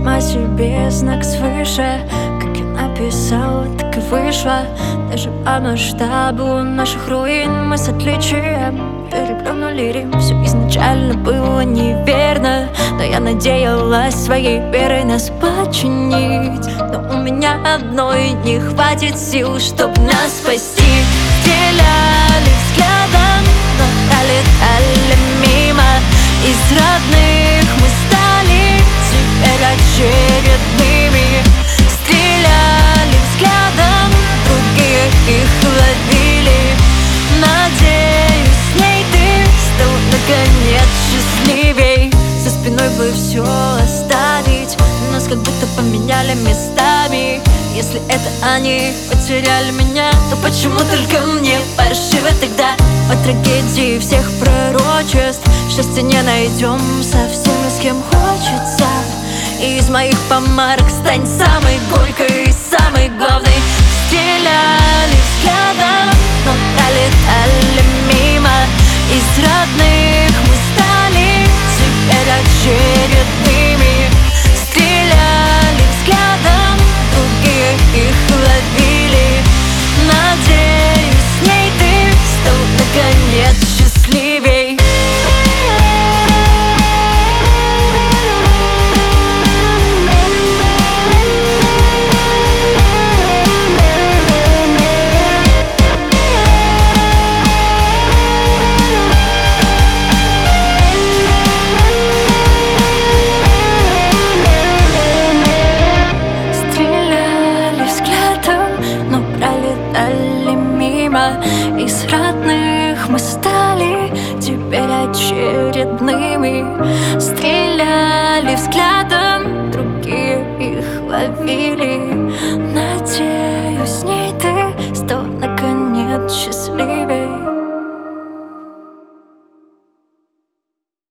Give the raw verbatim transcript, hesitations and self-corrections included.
сама себе знак свыше. Как я написала, так и вышло. Даже по масштабу наших руин мы с отличием переплюнули Рим. Все изначально было неверно, но я надеялась своей верой нас починить. Но у меня одной не хватит сил, чтоб нас спасти. Стреляли взглядом, но пролетали мимо. Из родных мы стали теперь очередными. Стреляли взглядом, другие их ловили. Надеюсь, с ней ты стал наконец счастливей. За спиной бы все оставить, нас как будто поменяли местами. Если это они потеряли меня, то почему только мне паршиво тогда? По трагедии всех пророчеств счастья не найдем совсем, с кем хочется. И из моих помарок стань самой горькой и самой главной. Стреляли взглядом, но пролетали мимо. Из родных мы стали теперь очередными. Стреляли взглядом, другие их ловили. Надеюсь, с ней ты стал наконец счастливей. Из родных мы стали теперь очередными. Стреляли взглядом, другие их ловили.